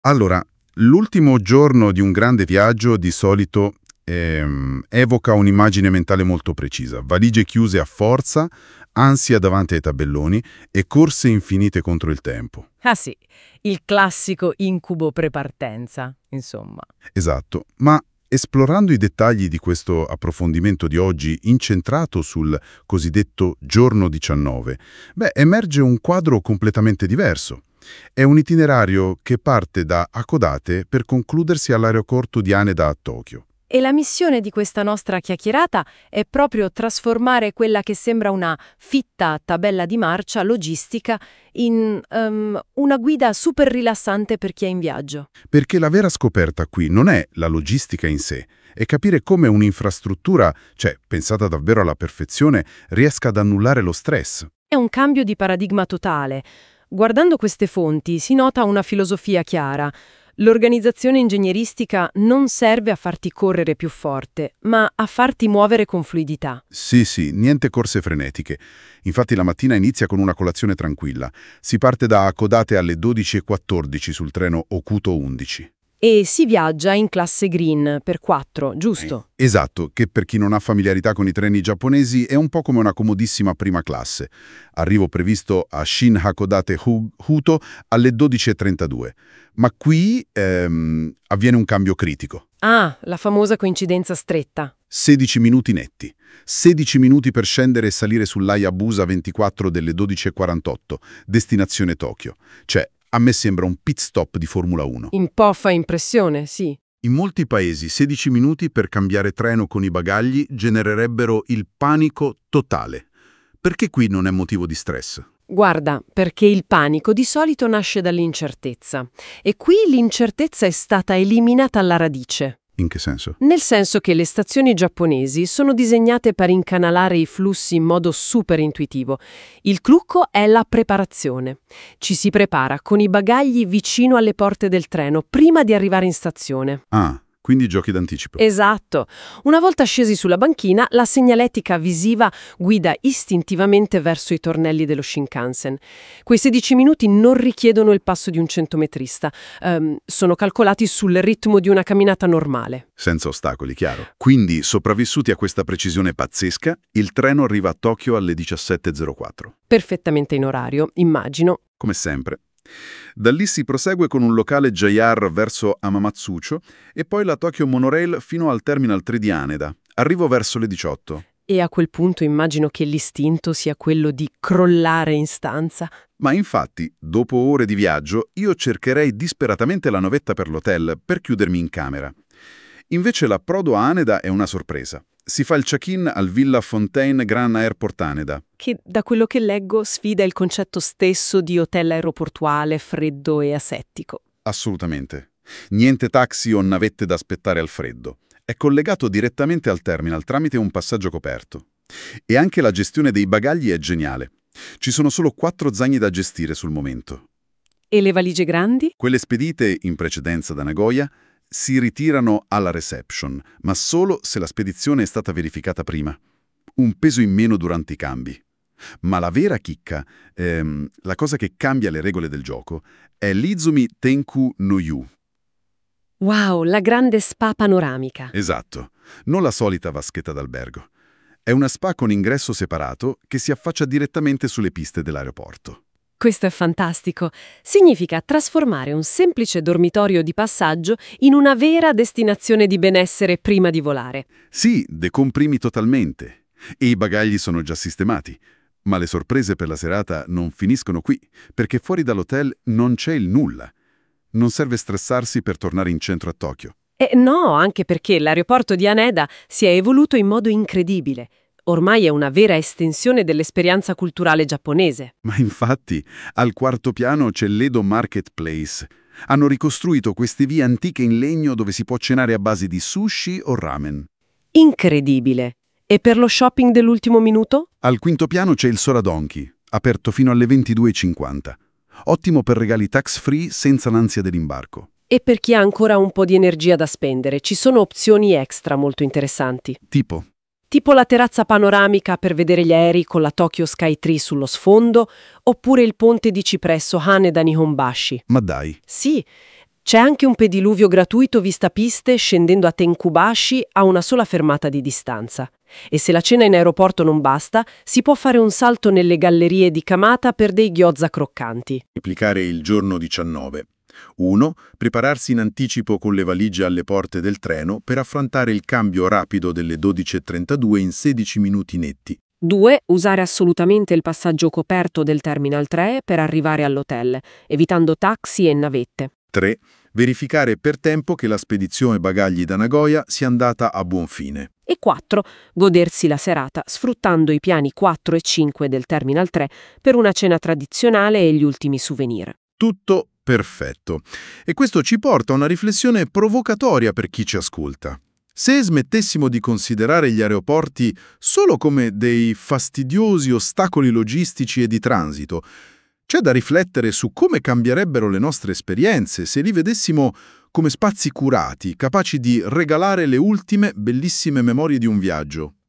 Allora, l'ultimo giorno di un grande viaggio di solito evoca un'immagine mentale molto precisa. Valigie chiuse a forza, ansia davanti ai tabelloni e corse infinite contro il tempo. Ah sì, il classico incubo prepartenza, insomma. Esatto, ma esplorando i dettagli di questo approfondimento di oggi incentrato sul cosiddetto giorno 19, emerge un quadro completamente diverso. È un itinerario che parte da Hakodate per concludersi all'aeroporto di Haneda a Tokyo. E la missione di questa nostra chiacchierata è proprio trasformare quella che sembra una fitta tabella di marcia logistica in una guida super rilassante per chi è in viaggio. Perché la vera scoperta qui non è la logistica in sé, è capire come un'infrastruttura, pensata davvero alla perfezione, riesca ad annullare lo stress. È un cambio di paradigma totale. Guardando queste fonti si nota una filosofia chiara. L'organizzazione ingegneristica non serve a farti correre più forte, ma a farti muovere con fluidità. Sì, niente corse frenetiche. Infatti la mattina inizia con una colazione tranquilla. Si parte da Hakodate alle 12:14 sul treno Okuto 11. E si viaggia in classe green per 4, giusto? Esatto, che per chi non ha familiarità con i treni giapponesi è un po' come una comodissima prima classe. Arrivo previsto a Shin Hakodate Huto alle 12:32. Ma qui avviene un cambio critico. Ah, la famosa coincidenza stretta. 16 minuti netti. 16 minuti per scendere e salire sull'Hayabusa 24 delle 12:48, destinazione Tokyo. A me sembra un pit stop di Formula 1. Un po' fa impressione, sì. In molti paesi 16 minuti per cambiare treno con i bagagli genererebbero il panico totale. Perché qui non è motivo di stress? Guarda, perché il panico di solito nasce dall'incertezza. E qui l'incertezza è stata eliminata alla radice. In che senso? Nel senso che le stazioni giapponesi sono disegnate per incanalare i flussi in modo super intuitivo. Il trucco è la preparazione. Ci si prepara con i bagagli vicino alle porte del treno prima di arrivare in stazione. Ah, quindi giochi d'anticipo. Esatto. Una volta scesi sulla banchina, la segnaletica visiva guida istintivamente verso i tornelli dello Shinkansen. Quei 16 minuti non richiedono il passo di un centometrista. Sono calcolati sul ritmo di una camminata normale. Senza ostacoli, chiaro. Quindi, sopravvissuti a questa precisione pazzesca, il treno arriva a Tokyo alle 17:04. Perfettamente in orario, immagino. Come sempre. Da lì si prosegue con un locale JR verso Hamamatsucho e poi la Tokyo Monorail fino al Terminal 3 di Haneda. Arrivo verso le 18. E a quel punto immagino che l'istinto sia quello di crollare in stanza. Ma infatti, dopo ore di viaggio, io cercherei disperatamente la navetta per l'hotel per chiudermi in camera. Invece l'approdo a Haneda è una sorpresa. Si fa il check-in al Villa Fontaine Grand Airport Haneda. Che, da quello che leggo, sfida il concetto stesso di hotel aeroportuale freddo e asettico. Assolutamente. Niente taxi o navette da aspettare al freddo. È collegato direttamente al terminal tramite un passaggio coperto. E anche la gestione dei bagagli è geniale. Ci sono solo 4 zaini da gestire sul momento. E le valigie grandi? Quelle spedite in precedenza da Nagoya si ritirano alla reception, ma solo se la spedizione è stata verificata prima. Un peso in meno durante i cambi. Ma la vera chicca, la cosa che cambia le regole del gioco, è l'Izumi Tenku no Yu. Wow, la grande spa panoramica. Esatto, non la solita vaschetta d'albergo. È una spa con ingresso separato che si affaccia direttamente sulle piste dell'aeroporto. Questo è fantastico. Significa trasformare un semplice dormitorio di passaggio in una vera destinazione di benessere prima di volare. Sì, decomprimi totalmente. E i bagagli sono già sistemati. Ma le sorprese per la serata non finiscono qui, perché fuori dall'hotel non c'è il nulla. Non serve stressarsi per tornare in centro a Tokyo. No, anche perché l'aeroporto di Haneda si è evoluto in modo incredibile. Ormai è una vera estensione dell'esperienza culturale giapponese. Ma infatti, al 4º piano c'è l'Edo Marketplace. Hanno ricostruito queste vie antiche in legno dove si può cenare a base di sushi o ramen. Incredibile. E per lo shopping dell'ultimo minuto? Al 5º piano c'è il Sora Donkey, aperto fino alle 22:50. Ottimo per regali tax-free senza l'ansia dell'imbarco. E per chi ha ancora un po' di energia da spendere, ci sono opzioni extra molto interessanti. Tipo la terrazza panoramica per vedere gli aerei con la Tokyo Skytree sullo sfondo, oppure il ponte di cipresso Haneda Nihonbashi. Ma dai! Sì, C'è anche un pediluvio gratuito vistapiste scendendo a Tenkubashi a una sola fermata di distanza. E se la cena in aeroporto non basta, si può fare un salto nelle gallerie di Kamata per dei gyoza croccanti. Replicare il giorno 19. 1. Prepararsi in anticipo con le valigie alle porte del treno per affrontare il cambio rapido delle 12:32 in 16 minuti netti. 2. Usare assolutamente il passaggio coperto del Terminal 3 per arrivare all'hotel, evitando taxi e navette. 3. Verificare per tempo che la spedizione bagagli da Nagoya sia andata a buon fine. E 4. Godersi la serata sfruttando i piani 4 e 5 del Terminal 3 per una cena tradizionale e gli ultimi souvenir. Tutto perfetto. E questo ci porta a una riflessione provocatoria per chi ci ascolta. Se smettessimo di considerare gli aeroporti solo come dei fastidiosi ostacoli logistici e di transito, c'è da riflettere su come cambierebbero le nostre esperienze se li vedessimo come spazi curati, capaci di regalare le ultime bellissime memorie di un viaggio.